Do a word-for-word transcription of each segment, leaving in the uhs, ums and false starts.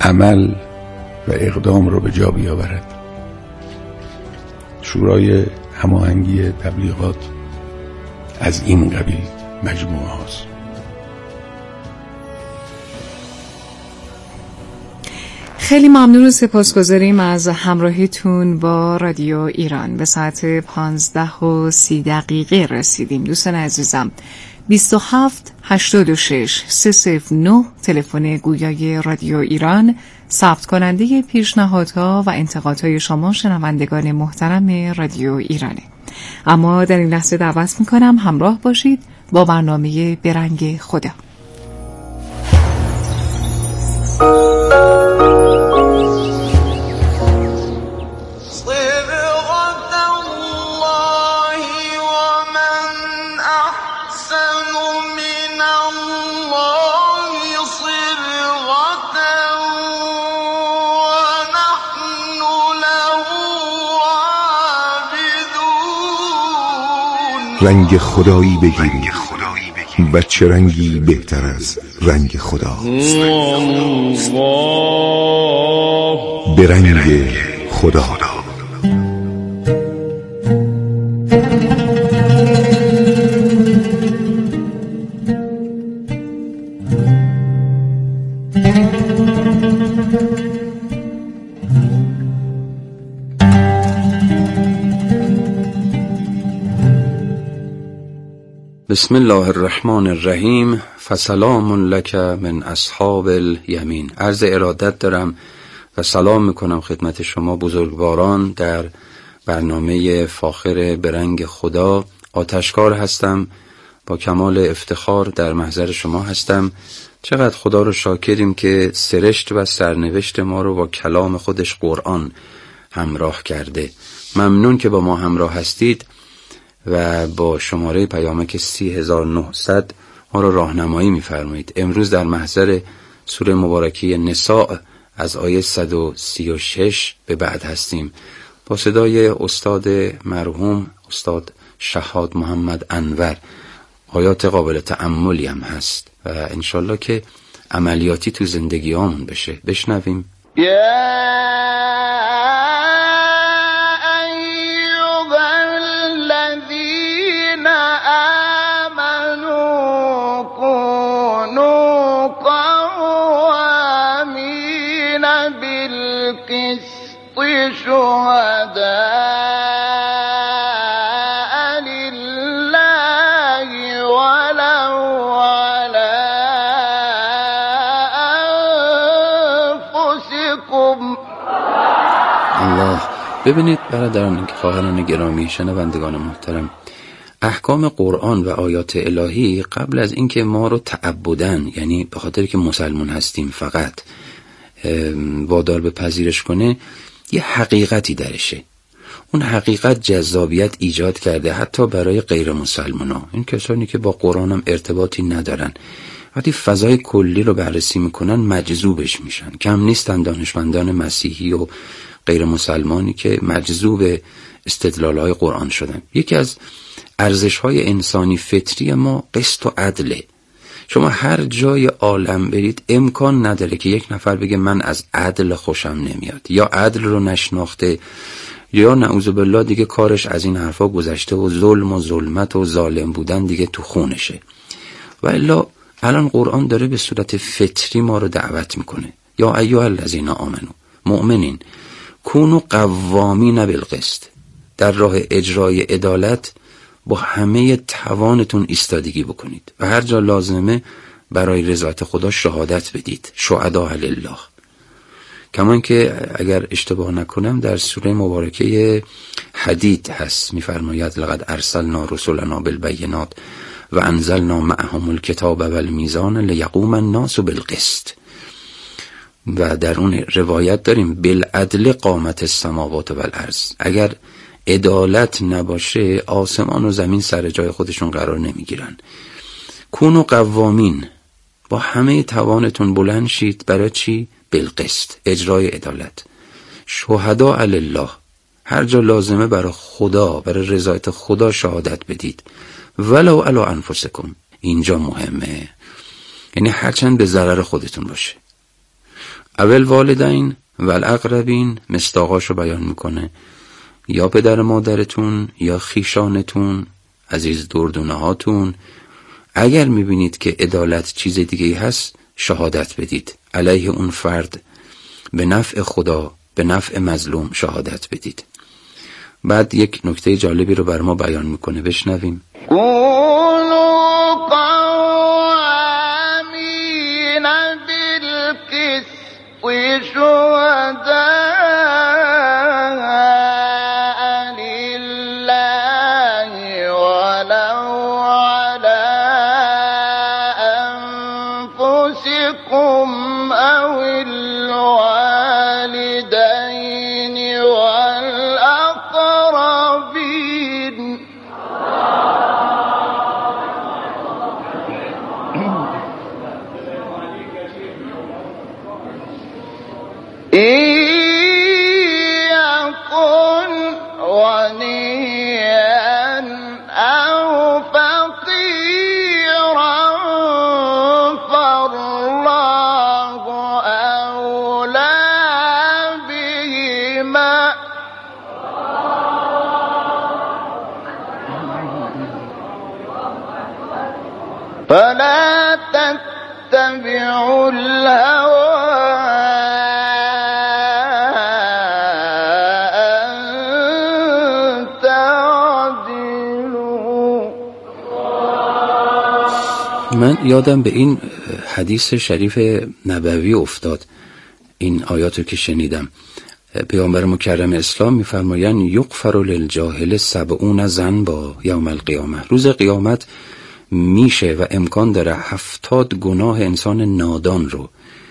عمل و اقدام رو به جا بیاورد. شورای هماهنگی تبلیغات از این قبیل مجموعه هاست. خیلی ممنون و سپاسگزاریم از همراهیتون با رادیو ایران. به ساعت پانزده و سی دقیقه رسیدیم. دوستان عزیزم، بیست و هفت هشتاد و شش سه صفر نه تلفن گویای رادیو ایران، ثبت کننده پیشنهادها و انتقادهای شما شنوندگان محترم رادیو ایرانه. اما در این لحظه دعوت میکنم همراه باشید با برنامه برنگ خدا. رنگ خدایی بگیرید و چه رنگی بهتر از رنگ خدا. به رنگ خدا. بسم الله الرحمن الرحیم. فسلام لک من اصحاب الیمین. عرض ارادت دارم و سلام میکنم خدمت شما بزرگواران در برنامه فاخر به رنگ خدا. آتشکار هستم، با کمال افتخار در محضر شما هستم. چقدر خدا رو شاکریم که سرشت و سرنوشت ما رو با کلام خودش قرآن همراه کرده. ممنون که با ما همراه هستید و با شماره پیامک سی هزار و نهصد ما را راهنمایی می‌فرمایید. امروز در محضر سوره مبارکه نساء از آیه صد و سی و شش به بعد هستیم. با صدای استاد مرحوم استاد شهاد محمد انور. آیات قابل تأملی هم هست و انشالله که عملیاتی تو زندگیامون بشه. بشنویم. ببینید برادران، خواهران گرامی، شنوندگان محترم، احکام قرآن و آیات الهی قبل از اینکه ما رو تعبدن، یعنی به خاطر که مسلمان هستیم فقط، وادار به پذیرش کنه، یه حقیقتی درشه. اون حقیقت جذابیت ایجاد کرده حتی برای غیر مسلمان ها. این کسانی که با قرآن هم ارتباطی ندارن وقتی فضای کلی رو بررسی میکنن مجذوبش میشن. کم نیستن دانشمندان مسیحی و غیر مسلمانی که مجذوب استدلال‌های قرآن شدن. یکی از ارزش‌های انسانی فطری ما قسط و عدله. شما هر جای عالم برید امکان نداره که یک نفر بگه من از عدل خوشم نمیاد، یا عدل رو نشناخته، یا نعوذ بالله دیگه کارش از این حرفا گذشته و ظلم و ظلمت و ظالم بودن دیگه تو خونشه. و الا الان قرآن داره به صورت فطری ما رو دعوت میکنه. یا ایها الذین آمنو، مؤمنین، کونوا قوامین بالقسط، در راه اجرای عدالت با همه توانتون ایستادگی بکنید و هر جا لازمه برای رضایت خدا شهادت بدید. شهداء لله. کمان که اگر اشتباه نکنم در سوره مبارکه حدید هست، میفرماید لقد ارسلنا رسلنا بالبینات و انزلنا معهم الکتاب والمیزان لیقوم الناس بالقسط. و در اون روایت داریم بالعدل قامت السماوات والارض. اگر عدالت نباشه آسمان و زمین سر جای خودشون قرار نمیگیرن. کونوا قوامین، با همه توانتون بلند شید. برای چی؟ بالقسط، اجرای عدالت. شهداء لله، هر جا لازمه برای خدا، برای رضایت خدا شهادت بدید. ولو علی انفسکم، اینجا مهمه، یعنی هرچند به ضرر خودتون باشه. اول والدین و الاقربین مصداقاشو بیان میکنه، یا پدر مادرتون یا خیشانتون، عزیز دردونه هاتون. اگر میبینید که عدالت چیز دیگه هست شهادت بدید علیه اون فرد، به نفع خدا، به نفع مظلوم شهادت بدید. بعد یک نکته جالبی رو بر ما بیان میکنه، بشنویم. فلا تتبعوا الهوى أن تعدلوا. من یادم به این حدیث شریف نبوی افتاد، این آیاتو که شنیدم. پیامبر مکرم اسلام می‌فرمایند یغفر للجاهل سبعون ذنبا یوم القیامه. روز قیامت میشه و امکان داره هفتاد گناه انسان نادان رو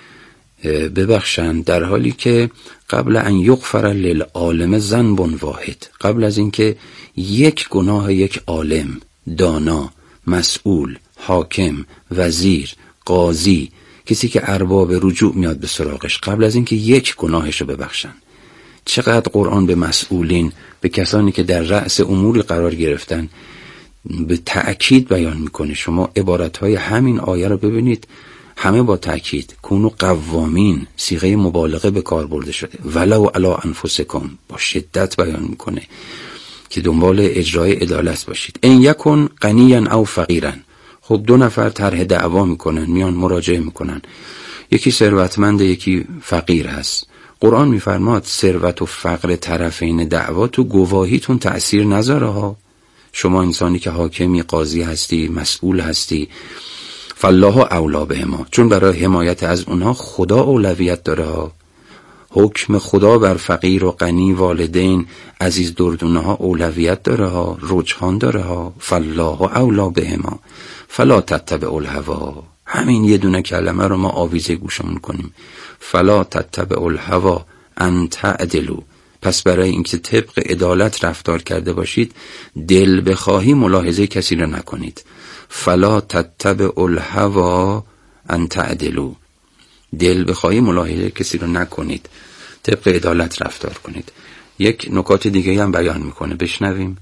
ببخشند، در حالی که قبل ان یغفر للعالم ذنب واحد، قبل از اینکه یک گناه یک عالم، دانا، مسئول، حاکم، وزیر، قاضی، کسی که ارباب رجوع میاد به سراغش، قبل از اینکه یک گناهش رو ببخشن. چقدر قرآن به مسئولین، به کسانی که در رأس اموری قرار گرفتن به تأکید بیان میکنه. شما عبارتهای همین آیه رو ببینید، همه با تأکید، کونو قوامین، صیغه مبالغه به کار برده شده. ولو علی انفسکم، با شدت بیان میکنه که دنبال اجرای عدالت باشید. ان یکن غنیا او فقیرا. خب دو نفر طرح دعوا میکنن، میان مراجعه میکنن، یکی ثروتمند یکی فقیر هست. قرآن میفرماد ثروت و فقر طرفین دعوا تو گواهیتون تأثیر نذاره ها. شما انسانی که حاکمی، قاضی هستی، مسئول هستی، فالله اولا بهما، چون برای حمایت از اونها خدا اولویت داره ها. حکم خدا بر فقیر و غنی، والدین، عزیز دردونه ها اولویت داره ها، رجحان داره ها. فالله اولا بهما فلا تتبعوا الهوی. همین یه دونه کلمه رو ما آویزه گوشمون کنیم، فلا تتبعوا الهوی ان تعدلوا. پس برای اینکه طبق عدالت رفتار کرده باشید، دل بخواهی ملاحظه کسی رو نکنید. فلا تتبعوا الهوی ان تعدلوا. دل بخواهی ملاحظه کسی رو نکنید، طبق عدالت رفتار کنید. یک نکات دیگه هم بیان میکنه، بشنویم.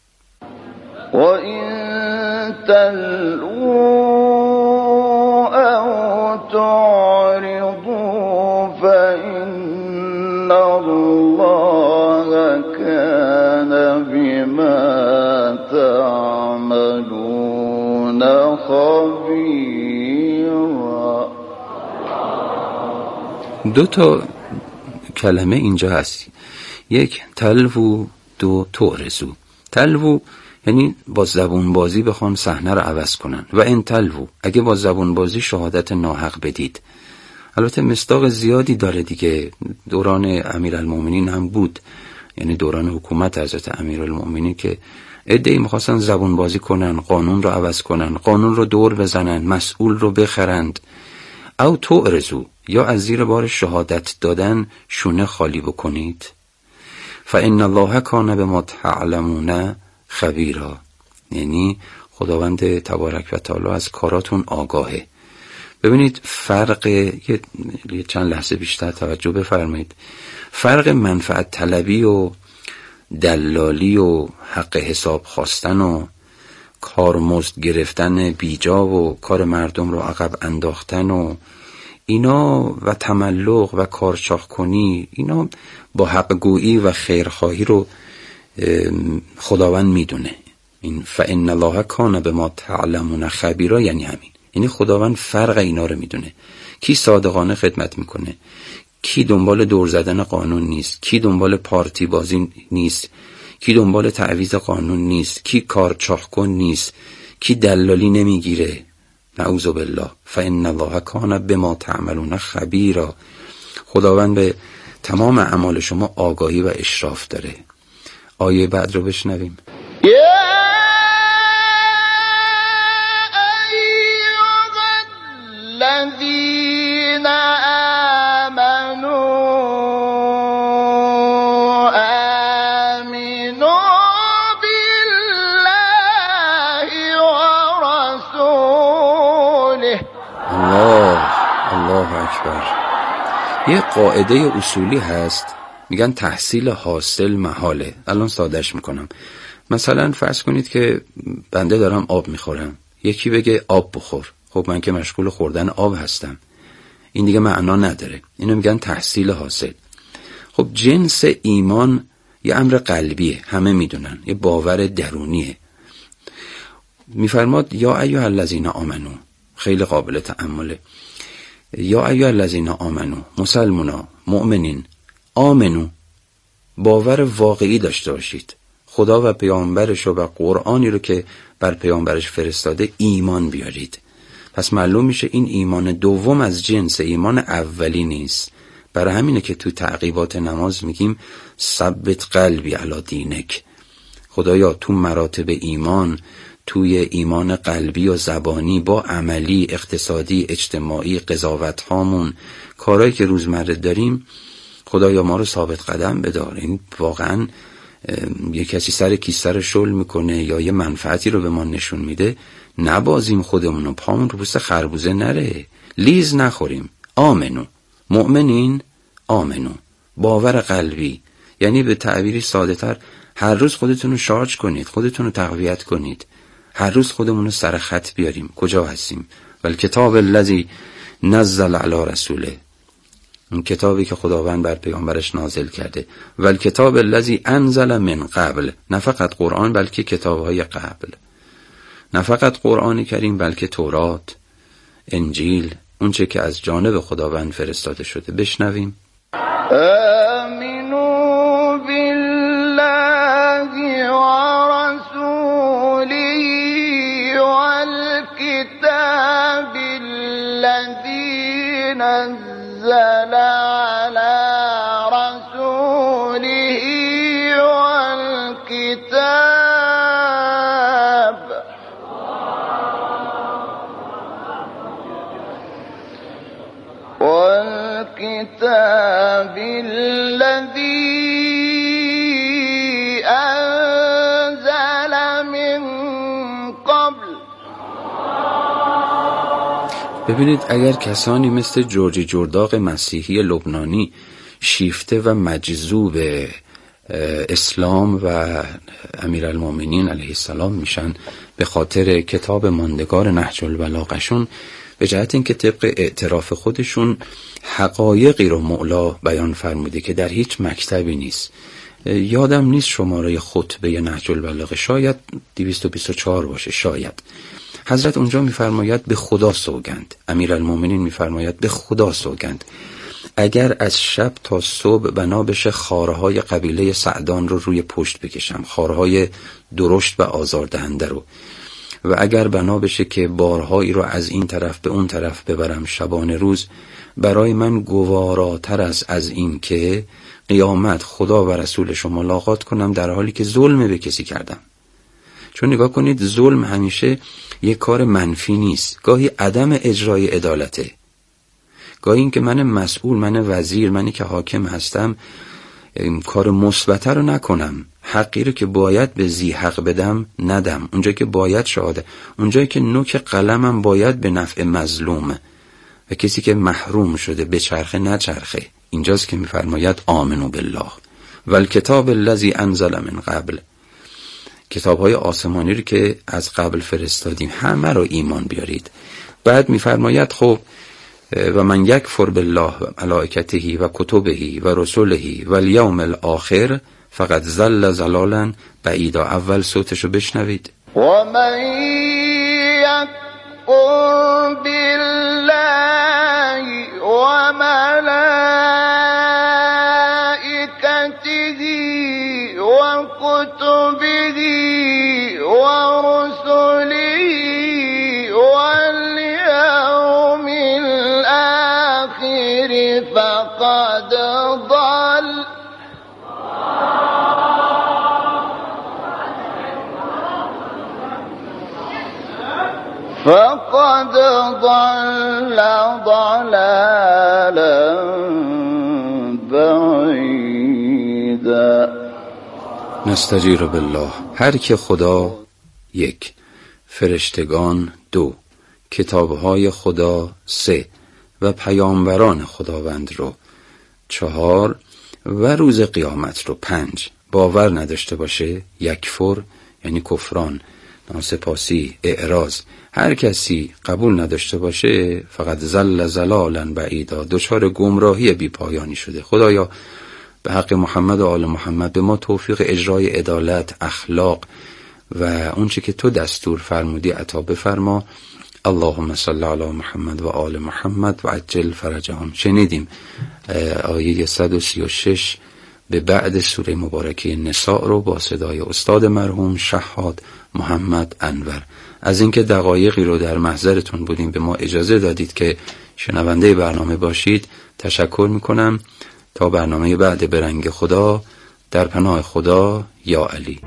و این تلو او تعرضوا فإن الله كان بما تعملون خبيرا. دو تا کلمه اینجا هست، یک تلو، دو تعرضوا. تلو یعنی با زبون بازی بخوان صحنه رو عوض کنن، و این تلو اگه با زبون بازی شهادت ناحق بدید. البته مصداق زیادی داره دیگه، دوران امیرالمومنین هم بود، یعنی دوران حکومت حضرت امیرالمومنین که عده‌ای می‌خواستن زبون بازی کنن، قانون رو عوض کنن، قانون رو دور بزنن، مسئول رو بخرند. او تعرضوا، یا از زیر بار شهادت دادن شونه خالی بکنید. فإن الله کان بما تعلمون خبیرا، یعنی خداوند تبارک و تعالی از کاراتون آگاهه. ببینید فرق، یه چند لحظه بیشتر توجه بفرمایید، فرق منفعت طلبی و دلالی و حق حساب خواستن و کارمزد گرفتن بیجا و کار مردم رو عقب انداختن و اینا و تملق و کارچاخ کنی، اینا با حق گویی و خیرخواهی رو خداوند میدونه. این فإن الله کان بما تعلمون خبیرا یعنی همین، یعنی خداوند فرق اینا رو میدونه. کی صادقانه خدمت میکنه، کی دنبال دور زدن قانون نیست، کی دنبال پارتی بازی نیست، کی دنبال تعویض قانون نیست، کی کارچاخ کن نیست، کی دلالی نمیگیره. نعوذ بالله. فإن الله کان بما تعملون خبیرا. خداوند به تمام اعمال شما آگاهی و اشراف داره. آیه بعد رو بشنویم. الذين آمنوا آمنوا بالله ورسوله. الله الله اکبر. یه قاعده اصولی هست، میگن تحصیل حاصل محاله. الان سادهش میکنم. مثلا فرض کنید که بنده دارم آب میخورم، یکی بگه آب بخور، خب من که مشغول خوردن آب هستم، این دیگه معنا نداره. اینو میگن تحصیل حاصل. خب جنس ایمان یه امر قلبیه، همه میدونن، یه باور درونیه. میفرماد یا ایها الذین آمنو، خیلی قابل تأمله. یا ایها الذین آمنو، مسلمونا، مؤمنین، آمنو، باور واقعی داشته باشید. خدا و پیامبرش و قرآنی رو که بر پیامبرش فرستاده ایمان بیارید. پس معلوم میشه این ایمان دوم از جنس ایمان اولی نیست. برای همینه که تو تعقیبات نماز میگیم ثبت قلبی علی دینک. خدایا تو مراتب ایمان، توی ایمان قلبی و زبانی با عملی، اقتصادی، اجتماعی، قضاوت هامون، کارهایی که روزمره داریم، خدایا ما رو ثابت قدم بدار. این واقعا یه کسی سر کیسه رو شل میکنه یا یه منفعتی رو به ما نشون میده، نبازیم خودمونو، پامون رو پوست خربوزه نره، لیز نخوریم. آمنو، مؤمنین، آمنو، باور قلبی. یعنی به تعبیری ساده تر، هر روز خودتون رو شارژ کنید، خودتون رو تقویت کنید، هر روز خودمون رو سر خط بیاریم کجا هستیم. والکتاب الذی نزل علی رسوله، اون کتابی که خداوند بر پیامبرش نازل کرده. والکتاب الذی انزل من قبل، نه فقط قرآن بلکه کتابهای قبل، نه فقط قرآن کریم بلکه تورات، انجیل، اون چه که از جانب خداوند فرستاده شده. بشنویم. آمنوا بالله ورسوله والكتاب الذي نزل على رسوله والكتاب والكتاب الذي أنزل من قبل. ببینید اگر کسانی مثل جورجی جرداق مسیحی لبنانی شیفته و مجذوب اسلام و امیرالمومنین علیه السلام میشن به خاطر کتاب ماندگار نهج البلاغه‌شون، به جهت اینکه طبق اعتراف خودشون حقایقی رو مولا بیان فرموده که در هیچ مکتبی نیست. یادم نیست شماره خطبه نهج البلاغه، شاید دویست و بیست و چهار باشه، شاید. حضرت اونجا میفرماید به خدا سوگند، امیرالمومنین میفرماید به خدا سوگند، اگر از شب تا صبح بنا بشه خارهای قبیله سعدان رو روی پشت بکشم، خارهای درشت و آزاردهنده رو، و اگر بنا بشه که بارهایی رو از این طرف به اون طرف ببرم شبانه روز، برای من گواراتر است از این که قیامت خدا و رسولش رو ملاقات کنم در حالی که ظلم به کسی کردم. چون نگاه کنید، ظلم همیشه یک کار منفی نیست، گاهی عدم اجرای عدالته، گاهی این که من مسئول، من وزیر، منی که حاکم هستم کار مثبت رو نکنم، حقی رو که باید به ذی حق بدم ندم، اونجایی که باید شهاده، اونجایی که نوک قلمم باید به نفع مظلوم و کسی که محروم شده به چرخه نچرخه. اینجاست که میفرماید آمنو بالله والکتاب الذی انزل من قبل، کتاب‌های آسمانی رو که از قبل فرستادیم همه رو ایمان بیارید. بعد میفرماید خب و من یکفر بالله و ملائکته و کتبه و رسله و الیوم الاخر فقط ضل ضلالا بعیدا. اول صوتشو بشنوید. و من یکفر بالله و ملائکته و کتبه و رسله والیوم الاخر فقد ضل فقد ضل ضلالا بعیدا. نستجیر بالله. هر که خدا یک، فرشتگان دو، کتابهای خدا سه و پیامبران خداوند رو چهار و روز قیامت رو پنج باور نداشته باشه، یکفر یعنی کفران، ناسپاسی، اعراض، هر کسی قبول نداشته باشه فقط ضل ضلالا بعیدا، دچار گمراهی بی پایانی شده. خدایا به حق محمد و آل محمد به ما توفیق اجرای عدالت، اخلاق و اون چه که تو دستور فرمودی عطا بفرما. اللهم صل علی محمد و آل محمد و عجل فرجهم. شنیدیم آیه صد و سی و شش به بعد سوره مبارکه نساء رو با صدای استاد مرحوم شهاد محمد انور. از اینکه دقایقی رو در محضرتون بودیم به ما اجازه دادید که شنونده برنامه باشید تشکر میکنم. تا برنامه بعد به رنگ خدا، در پناه خدا، یا علی.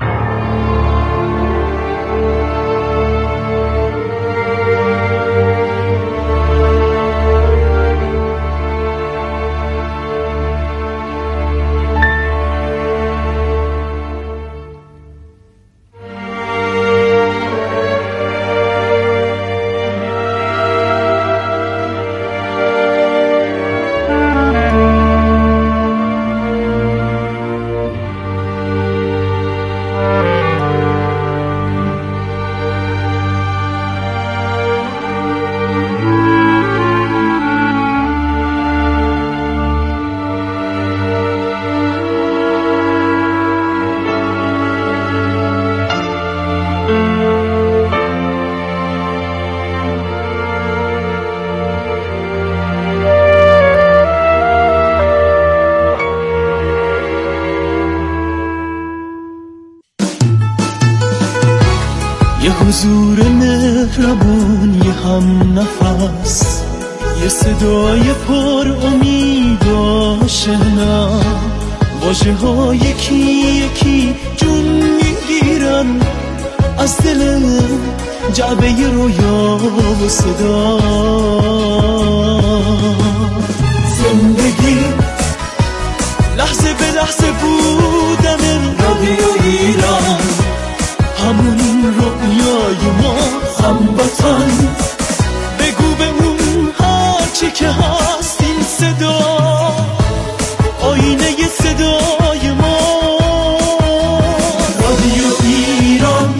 حضور مهربان، یه هم نفس، یه صدای پر امید و آشنا، واژه ها یکی یکی جون میگیرن از دل جعبه رویا و صدا. زندگی لحظه به لحظه بودن رادیو ایران، همون رویای ما هموطن. بگو به اون هرچی که هست این صدا آینه صدای ما، رادیو ایران.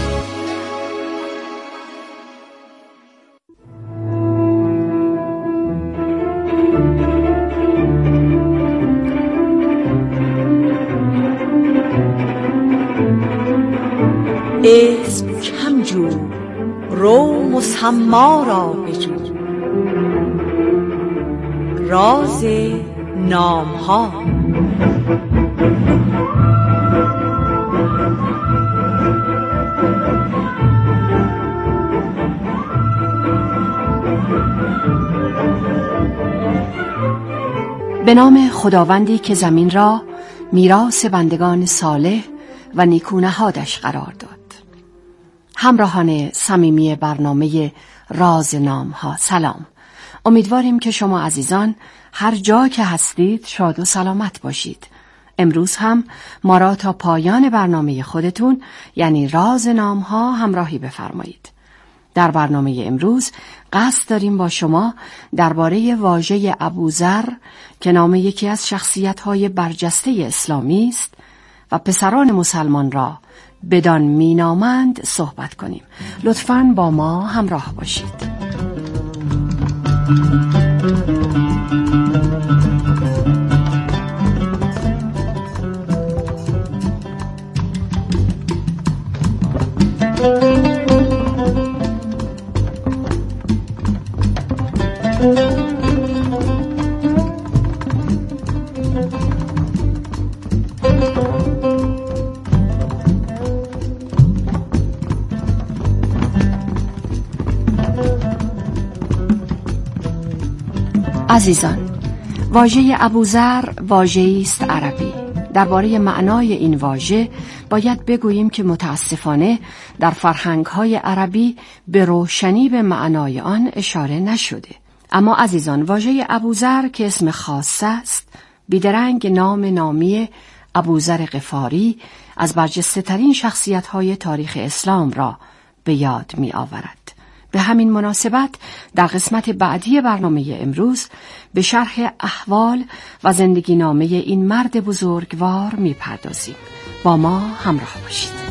اسم کم جو، رو مسما را بجو، راز نام ها. به نام خداوندی که زمین را میراث بندگان صالح و نیکونهادش قرار داد. همراهان صمیمی برنامه راز نام ها، سلام. امیدواریم که شما عزیزان هر جا که هستید شاد و سلامت باشید. امروز هم ما را تا پایان برنامه خودتون یعنی راز نام ها همراهی بفرمایید. در برنامه امروز قصد داریم با شما درباره واژه ابوذر که نام یکی از شخصیت‌های برجسته اسلامی است و پسران مسلمان را بدان مینامند صحبت کنیم. لطفاً با ما همراه باشید. عزیزان، واژه ابوذر واژه‌ای است عربی. درباره معنای این واژه باید بگوییم که متاسفانه در فرهنگ‌های عربی به روشنی به معنای آن اشاره نشده. اما عزیزان، واژه ابوذر که اسم خاص است، بیدرنگ نام نامی ابوذر غفاری از برجسته‌ترین شخصیت‌های تاریخ اسلام را به یاد می‌آورد. به همین مناسبت در قسمت بعدی برنامه امروز به شرح احوال و زندگی نامه این مرد بزرگوار می‌پردازیم. با ما همراه باشید.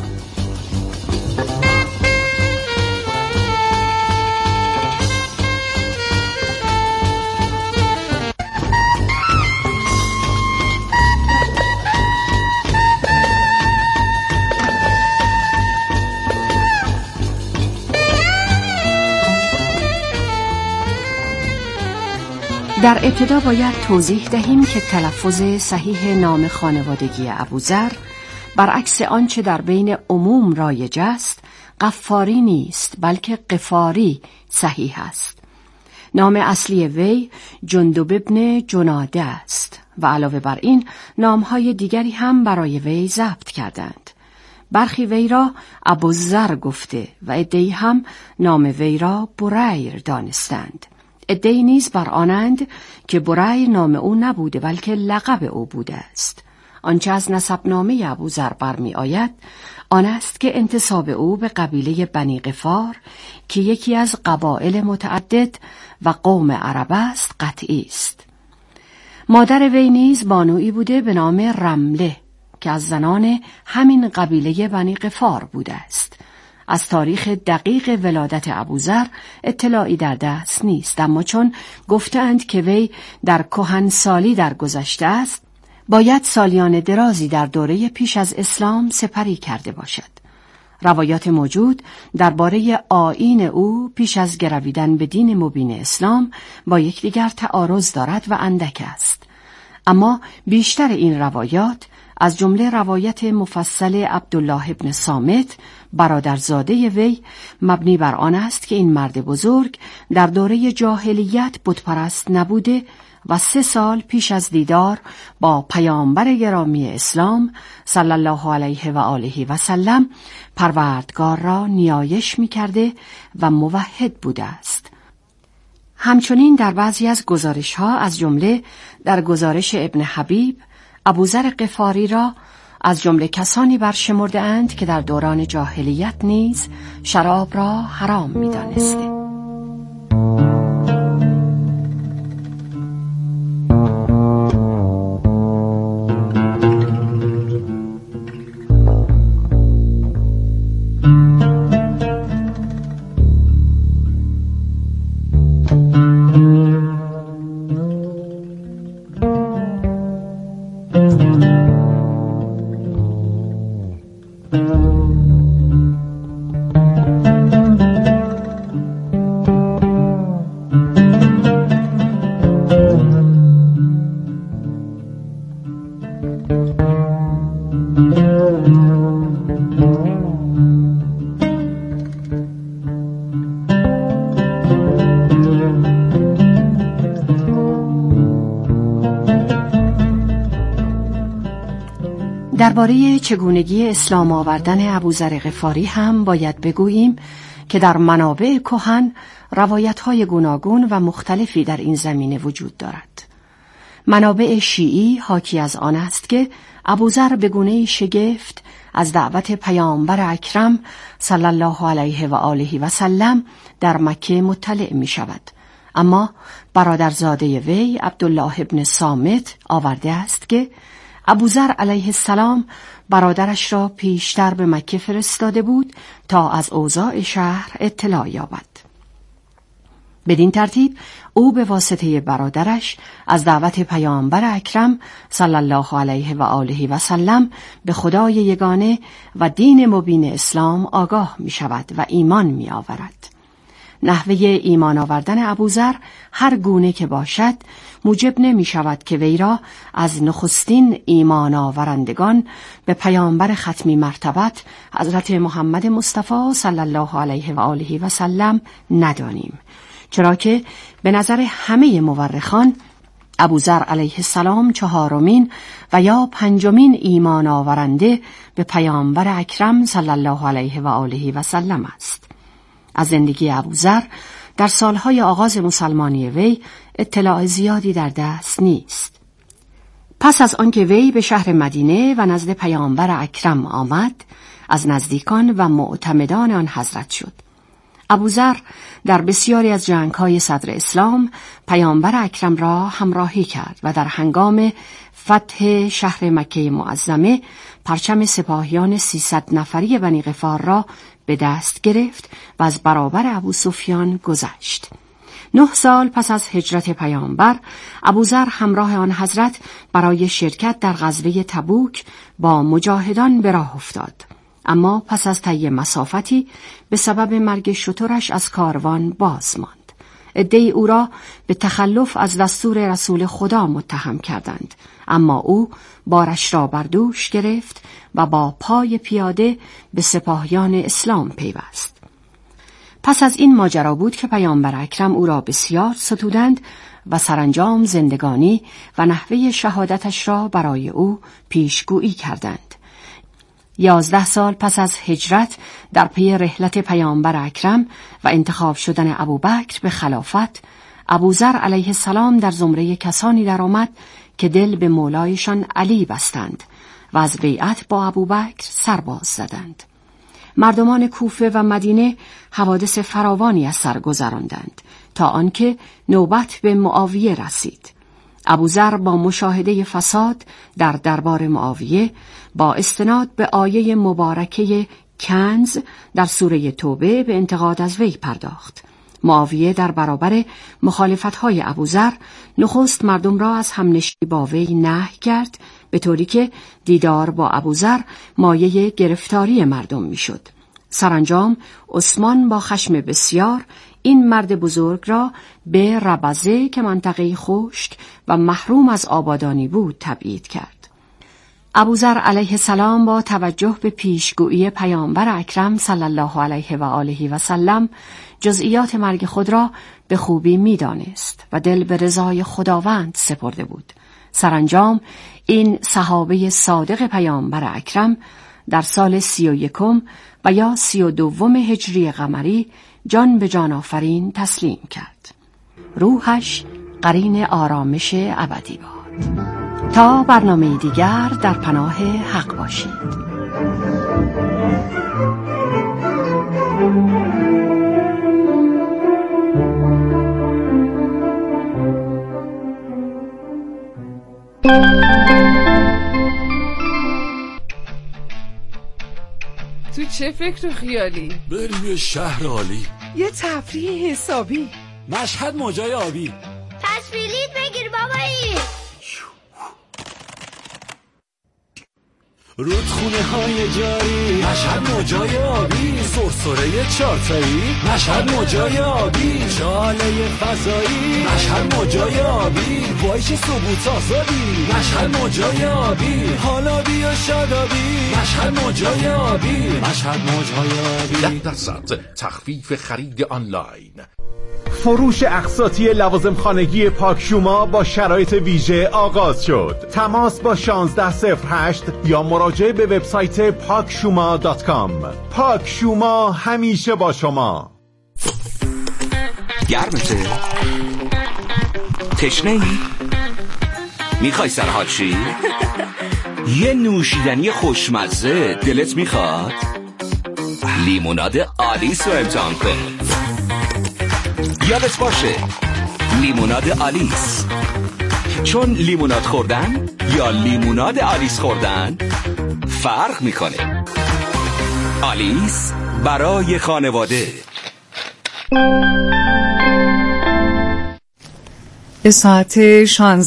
در ابتدا باید توضیح دهیم که تلفظ صحیح نام خانوادگی ابوذر برعکس آنچه در بین عموم رایج است غفاری نیست، بلکه غفاری صحیح است. نام اصلی وی جندب ابن جناده است و علاوه بر این نامهای دیگری هم برای وی ضبط کردند. برخی وی را ابوذر گفته و عده‌ای هم نام وی را بریر دانستند. عده‌ای نیز بر آنند که بریر نام او نبوده بلکه لقب او بوده است. آنچه از نسبنامه ابوذر برمی آید آن است که انتساب او به قبیله بنی غفار که یکی از قبایل متعدد و قوم عرب است قطعی است. مادر وی نیز بانویی بوده به نام رمله که از زنان همین قبیله بنی غفار بوده است. از تاریخ دقیق ولادت ابوذر اطلاعی در دست نیست، اما چون گفتند که وی در کهنسالی درگذشته است، باید سالیان درازی در دوره پیش از اسلام سپری کرده باشد. روایات موجود درباره آیین او پیش از گرویدن به دین مبین اسلام با یکدیگر تعارض دارد و اندک است. اما بیشتر این روایات از جمله روایت مفصل عبدالله ابن صامت برادرزاده وی مبنی بر آن است که این مرد بزرگ در دوره جاهلیت بتپرست نبوده و سه سال پیش از دیدار با پیامبر گرامی اسلام صلی الله علیه و آله و سلم پروردگار را نیایش می کرده و موحد بوده است. همچنین در بعضی از گزارش ها از جمله در گزارش ابن حبیب ابوذر غفاری را از جمله کسانی برشمرده اند که در دوران جاهلیت نیز شراب را حرام می دانسته. درباره چگونگی اسلام آوردن ابوذر غفاری هم باید بگوییم که در منابع کهن روایت‌های گوناگون و مختلفی در این زمینه وجود دارد. منابع شیعی حاکی از آن است که ابوذر به گونه‌ای شگفت از دعوت پیامبر اکرم صلی الله علیه و آله و سلم در مکه مطلع می شود. اما برادرزاده وی عبدالله ابن صامت آورده است که ابوذر علیه السلام برادرش را پیشتر به مکه فرستاده بود تا از اوضاع شهر اطلاع یابد. بدین ترتیب او به واسطه برادرش از دعوت پیامبر اکرم صلی الله علیه و آله و سلم به خدای یگانه و دین مبین اسلام آگاه می شود و ایمان می آورد. نحوه ایمان آوردن ابوذر هر گونه که باشد موجب نمی شود که وی را از نخستین ایمان آورندگان به پیامبر ختمی مرتبت حضرت محمد مصطفی صلی الله علیه و آله و سلم ندانیم، چرا که به نظر همه مورخان ابوذر علیه السلام چهارمین و یا پنجمین ایمان آورنده به پیامبر اکرم صلی الله علیه و آله و سلم است. از زندگی ابوذر در سالهای آغاز مسلمانی وی اطلاع زیادی در دست نیست. پس از آنکه وی به شهر مدینه و نزد پیامبر اکرم آمد، از نزدیکان و معتمدان آن حضرت شد. ابوذر در بسیاری از جنگ‌های صدر اسلام پیامبر اکرم را همراهی کرد و در هنگام فتح شهر مکه معظمه پرچم سپاهیان سیصد نفری بنی غفار را به دست گرفت و از برابر ابوسفیان گذشت. نه سال پس از هجرت پیامبر، ابوذر همراه آن حضرت برای شرکت در غزوه تبوک با مجاهدان به راه افتاد. اما پس از طی مسافتی به سبب مرگ شترش از کاروان باز ماند. عده‌ای او را به تخلف از دستور رسول خدا متهم کردند، اما او بارش را بر دوش گرفت و با پای پیاده به سپاهیان اسلام پیوست. پس از این ماجرا بود که پیامبر اکرم او را بسیار ستودند و سرانجام زندگانی و نحوه شهادتش را برای او پیشگویی کردند. یازده سال پس از هجرت در پی رحلت پیامبر اکرم و انتخاب شدن ابوبکر به خلافت، ابوذر علیه السلام در زمره کسانی درآمد که دل به مولایشان علی بستند و از بیعت با ابوبکر سرباز زدند. مردمان کوفه و مدینه حوادث فراوانی از سر گذراندند تا آنکه نوبت به معاویه رسید. ابوذر با مشاهده فساد در دربار معاویه با استناد به آیه مبارکه کنز در سوره توبه به انتقاد از وی پرداخت. معاویه در برابر مخالفت‌های ابوذر نخست مردم را از همنشینی با وی نهی کرد، به طوری که دیدار با ابوذر مایه گرفتاری مردم میشد. سرانجام عثمان با خشم بسیار این مرد بزرگ را به ربزه که منطقه خشک و محروم از آبادانی بود تبعید کرد. ابوذر علیه السلام با توجه به پیشگویی پیامبر اکرم صلی الله علیه و آله و سلم جزئیات مرگ خود را به خوبی می‌دانست و دل به رضای خداوند سپرده بود. سرانجام این صحابه صادق پیامبر اکرم در سال سی و یکم و یا سی و دوم هجری قمری جان به جان آفرین تسلیم کرد. روحش قرین آرامش ابدی باد. تا برنامه دیگر در پناه حق باشید. تو چه فکر و خیالی؟ بریم یه شهر عالی، یه تفریح حسابی، مشهد موجای آبی، پس بلیط بگیر بابایی، رودخونه های جاری، مشهد موجای آبی، سرسره چارتایی، مشهد موجای آبی، شاله فضایی، مشهد موجای آبی، وایش ثبوت آزادی، مشهد موجای آبی، حالا بیا شادابی، مشهد موجای آبی، مشهد موجای آبی. ده درصد تخفیف خرید آنلاین. فروش اقساطی لوازم خانگی پاکشوما با شرایط ویژه آغاز شد. تماس با شانزده صفر هشت یا مراجعه به وبسایت پاکشوما دات کام. پاکشوما همیشه با شما. گرمته؟ تشنه ای؟ میخوای سرحال شی؟ یه نوشیدنی خوشمزه دلت میخواد؟ لیموناد آلیس رو امتحان کن. یادت باشه لیموناد آلیس، چون لیموناد خوردن یا لیموناد آلیس خوردن فرق میکنه. آلیس برای خانواده. به ساعت شانزده